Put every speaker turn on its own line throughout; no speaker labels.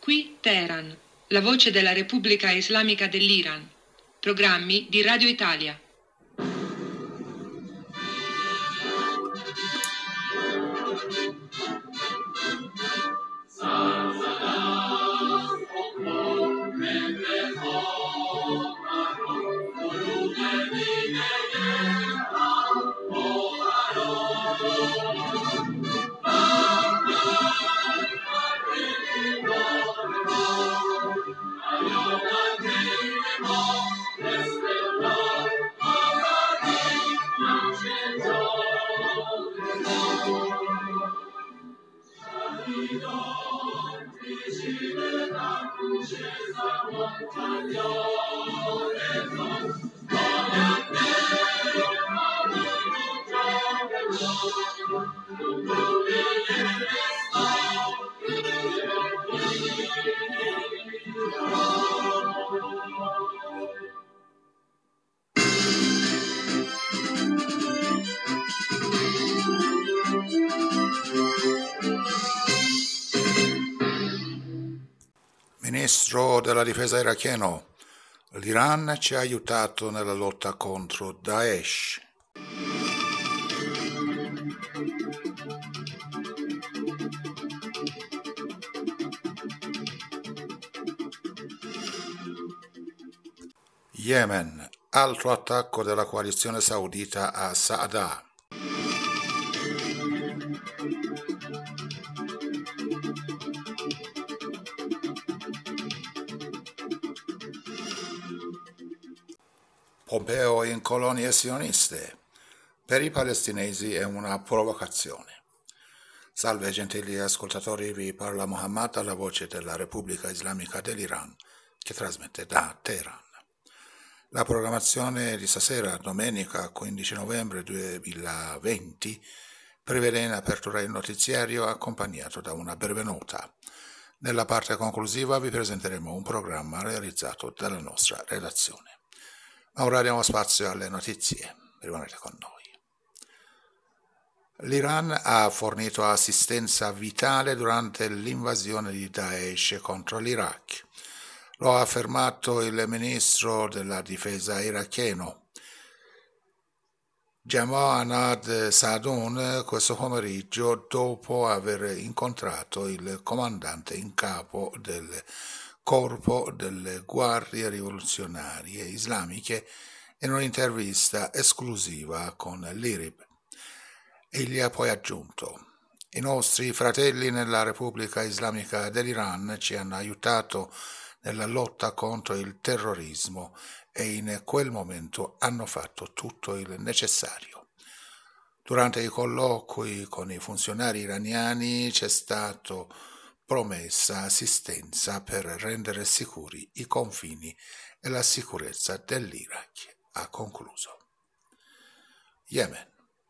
Qui Teheran, la voce della Repubblica Islamica dell'Iran. Programmi di Radio Italia.
Ministro della difesa iracheno, l'Iran ci ha aiutato nella lotta contro Daesh. Yemen, altro attacco della coalizione saudita a Sa'ada. Pompeo in colonie sioniste. Per i palestinesi è una provocazione. Salve gentili ascoltatori, vi parla Mohammed alla voce della Repubblica Islamica dell'Iran, che trasmette da Teheran. La programmazione di stasera, domenica 15 novembre 2020, prevede in apertura il notiziario accompagnato da una breve nota. Nella parte conclusiva vi presenteremo un programma realizzato dalla nostra redazione. Ma ora diamo spazio alle notizie. Rimanete con noi. L'Iran ha fornito assistenza vitale durante l'invasione di Daesh contro l'Iraq. Lo ha affermato il ministro della difesa iracheno, Jamaad Saadun, questo pomeriggio dopo aver incontrato il comandante in capo del Corpo delle Guardie Rivoluzionarie Islamiche in un'intervista esclusiva con l'IRIB. Egli ha poi aggiunto: i nostri fratelli nella Repubblica Islamica dell'Iran ci hanno aiutato nella lotta contro il terrorismo e in quel momento hanno fatto tutto il necessario. Durante i colloqui con i funzionari iraniani c'è stato promessa assistenza per rendere sicuri i confini e la sicurezza dell'Iraq, ha concluso. Yemen.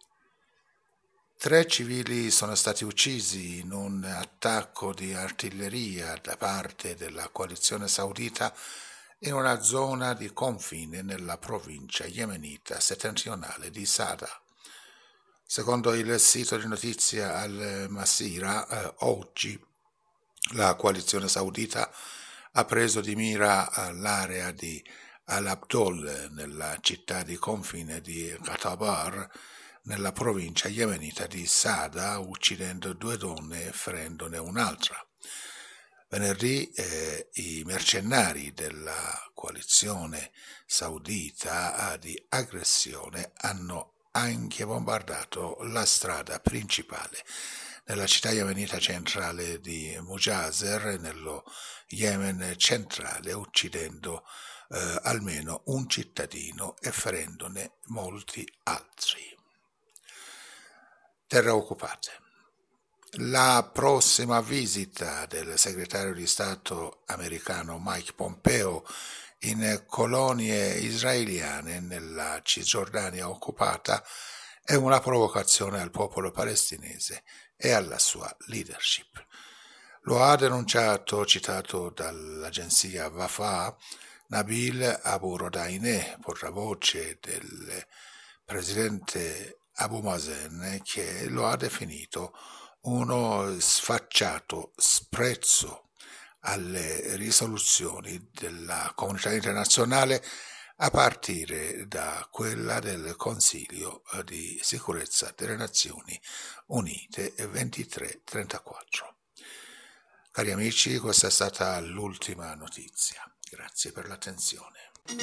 3 civili sono stati uccisi in un attacco di artiglieria da parte della coalizione saudita in una zona di confine nella provincia yemenita settentrionale di Sada. Secondo il sito di notizia Al-Masira, oggi la coalizione saudita ha preso di mira l'area di Al-Abdol nella città di confine di Qatabar, nella provincia yemenita di Sada, uccidendo 2 donne e ferendone un'altra. Venerdì i mercenari della coalizione saudita di aggressione hanno anche bombardato la strada principale nella città yemenita centrale di Mujazer, nello Yemen centrale, uccidendo almeno un cittadino e ferendone molti altri. Terre occupate. La prossima visita del segretario di Stato americano Mike Pompeo in colonie israeliane nella Cisgiordania occupata è una provocazione al popolo palestinese e alla sua leadership. Lo ha denunciato, citato dall'agenzia Wafa, Nabil Abu Rodaineh, portavoce del presidente Abu Mazen, che lo ha definito uno sfacciato sprezzo alle risoluzioni della comunità internazionale a partire da quella del Consiglio di sicurezza delle Nazioni Unite 2334. Cari amici, questa è stata l'ultima notizia. Grazie per l'attenzione.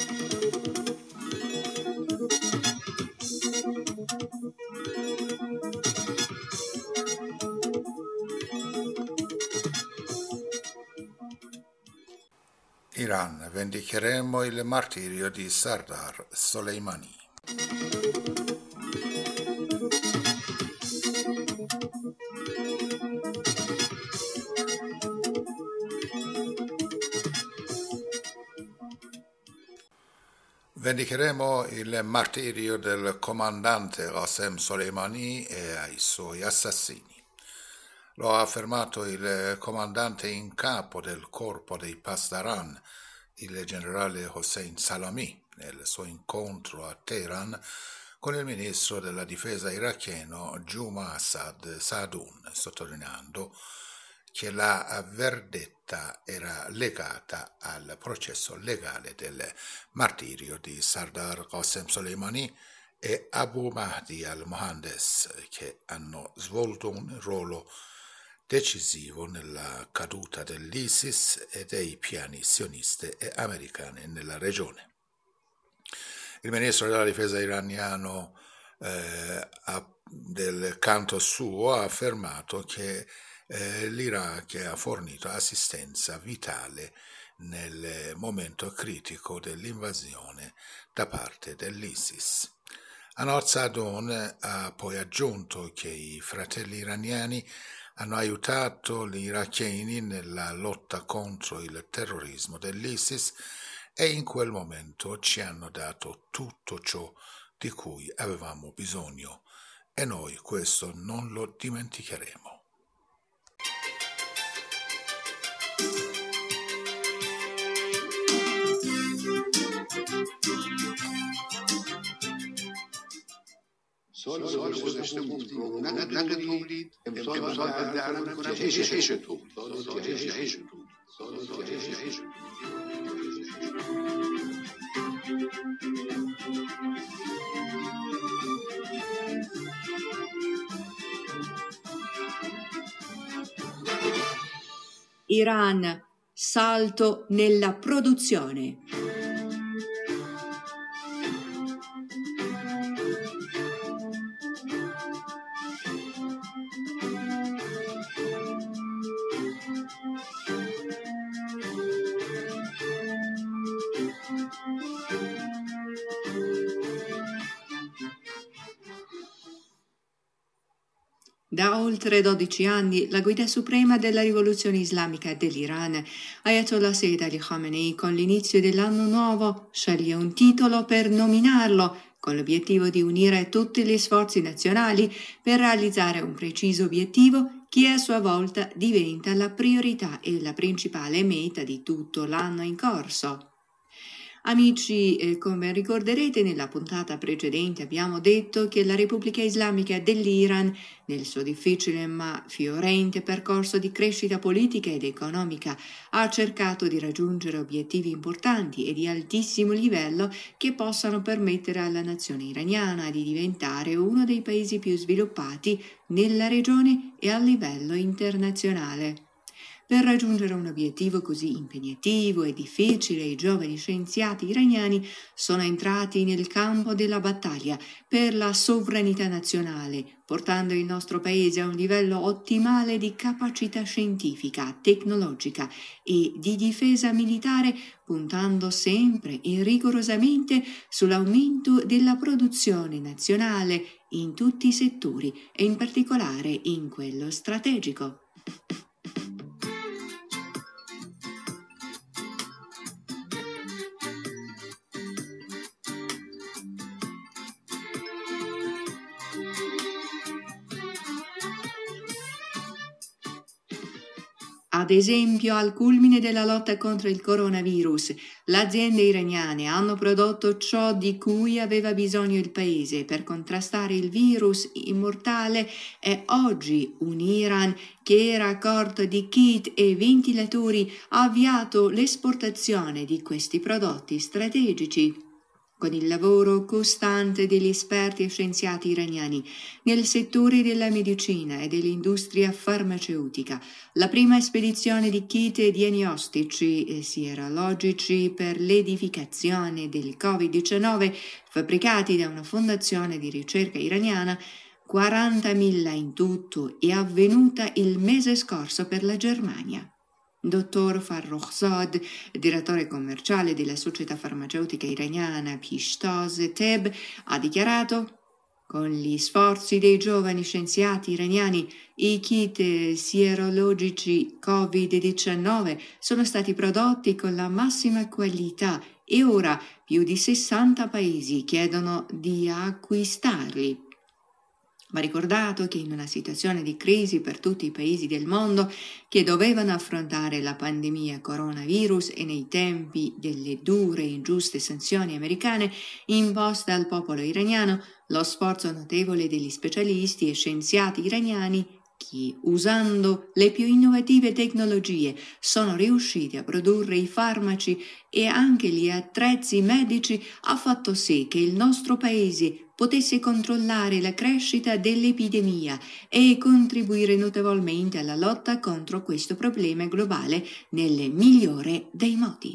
Iran, vendicheremo il martirio di Sardar Soleimani. Vendicheremo il martirio del comandante Qasem Soleimani e ai suoi assassini. Lo ha affermato il comandante in capo del corpo dei Pasdaran, il generale Hossein Salami, nel suo incontro a Teheran con il ministro della difesa iracheno Juma Assad Saadun, sottolineando che la verdetta era legata al processo legale del martirio di Sardar Qasem Soleimani e Abu Mahdi al-Mohandes, che hanno svolto un ruolo decisivo nella caduta dell'ISIS e dei piani sionisti e americani nella regione. Il ministro della difesa iraniano del canto suo ha affermato che l'Iraq ha fornito assistenza vitale nel momento critico dell'invasione da parte dell'ISIS. Anwar Saadun ha poi aggiunto che i fratelli iraniani hanno aiutato gli iracheni nella lotta contro il terrorismo dell'ISIS e in quel momento ci hanno dato tutto ciò di cui avevamo bisogno e noi questo non lo dimenticheremo.
Iran, salto nella produzione. Da oltre 12 anni la guida suprema della rivoluzione islamica dell'Iran, Ayatollah Sayyid Ali Khamenei, con l'inizio dell'anno nuovo sceglie un titolo per nominarlo, con l'obiettivo di unire tutti gli sforzi nazionali per realizzare un preciso obiettivo che a sua volta diventa la priorità e la principale meta di tutto l'anno in corso. Amici, come ricorderete nella puntata precedente abbiamo detto che la Repubblica Islamica dell'Iran, nel suo difficile ma fiorente percorso di crescita politica ed economica, ha cercato di raggiungere obiettivi importanti e di altissimo livello che possano permettere alla nazione iraniana di diventare uno dei paesi più sviluppati nella regione e a livello internazionale. Per raggiungere un obiettivo così impegnativo e difficile, i giovani scienziati iraniani sono entrati nel campo della battaglia per la sovranità nazionale, portando il nostro paese a un livello ottimale di capacità scientifica, tecnologica e di difesa militare, puntando sempre e rigorosamente sull'aumento della produzione nazionale in tutti i settori e in particolare in quello strategico. Ad esempio, al culmine della lotta contro il coronavirus, le aziende iraniane hanno prodotto ciò di cui aveva bisogno il paese per contrastare il virus immortale e oggi un Iran che era corto di kit e ventilatori ha avviato l'esportazione di questi prodotti strategici. Con il lavoro costante degli esperti e scienziati iraniani nel settore della medicina e dell'industria farmaceutica, la prima spedizione di kit diagnostici e sierologici per l'edificazione del Covid-19 fabbricati da una fondazione di ricerca iraniana, 40.000 in tutto, è avvenuta il mese scorso per la Germania. Dottor Farrokhzad, direttore commerciale della società farmaceutica iraniana Pishtaz Teb, ha dichiarato: con gli sforzi dei giovani scienziati iraniani, i kit sierologici Covid-19 sono stati prodotti con la massima qualità e ora più di 60 paesi chiedono di acquistarli. Va ricordato che in una situazione di crisi per tutti i paesi del mondo che dovevano affrontare la pandemia coronavirus e nei tempi delle dure e ingiuste sanzioni americane imposte al popolo iraniano, lo sforzo notevole degli specialisti e scienziati iraniani che, usando le più innovative tecnologie, sono riusciti a produrre i farmaci e anche gli attrezzi medici ha fatto sì che il nostro paese potesse controllare la crescita dell'epidemia e contribuire notevolmente alla lotta contro questo problema globale nel migliore dei modi.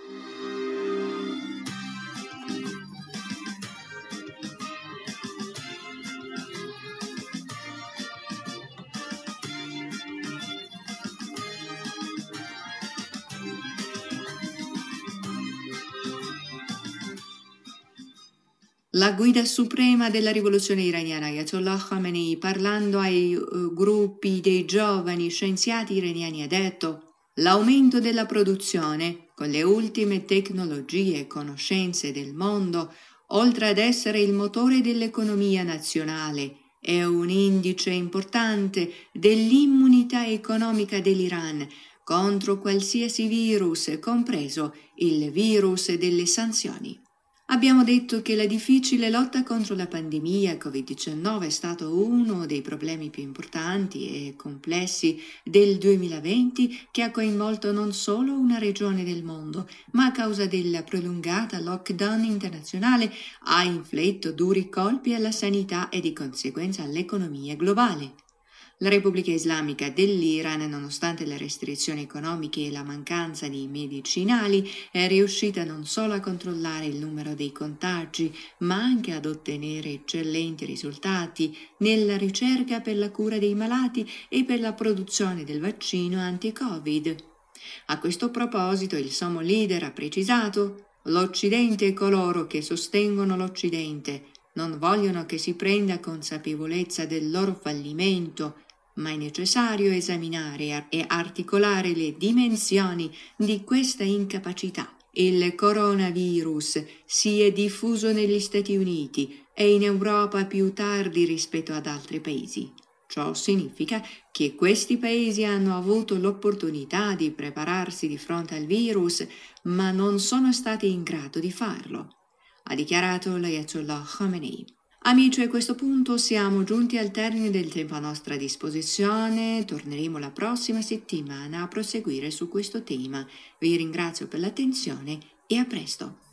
La guida suprema della rivoluzione iraniana, Ayatollah Khamenei, parlando ai gruppi dei giovani scienziati iraniani, ha detto: l'aumento della produzione con le ultime tecnologie e conoscenze del mondo, oltre ad essere il motore dell'economia nazionale, è un indice importante dell'immunità economica dell'Iran contro qualsiasi virus, compreso il virus delle sanzioni. Abbiamo detto che la difficile lotta contro la pandemia Covid-19 è stato uno dei problemi più importanti e complessi del 2020 che ha coinvolto non solo una regione del mondo, ma a causa della prolungata lockdown internazionale ha inflitto duri colpi alla sanità e di conseguenza all'economia globale. La Repubblica Islamica dell'Iran, nonostante le restrizioni economiche e la mancanza di medicinali, è riuscita non solo a controllare il numero dei contagi, ma anche ad ottenere eccellenti risultati nella ricerca per la cura dei malati e per la produzione del vaccino anti-Covid. A questo proposito il sommo leader ha precisato: l'Occidente e coloro che sostengono l'Occidente non vogliono che si prenda consapevolezza del loro fallimento, ma è necessario esaminare e articolare le dimensioni di questa incapacità. Il coronavirus si è diffuso negli Stati Uniti e in Europa più tardi rispetto ad altri paesi. Ciò significa che questi paesi hanno avuto l'opportunità di prepararsi di fronte al virus, ma non sono stati in grado di farlo, ha dichiarato l'Ayatollah Khamenei. Amici, a questo punto siamo giunti al termine del tempo a nostra disposizione. Torneremo la prossima settimana a proseguire su questo tema. Vi ringrazio per l'attenzione e a presto.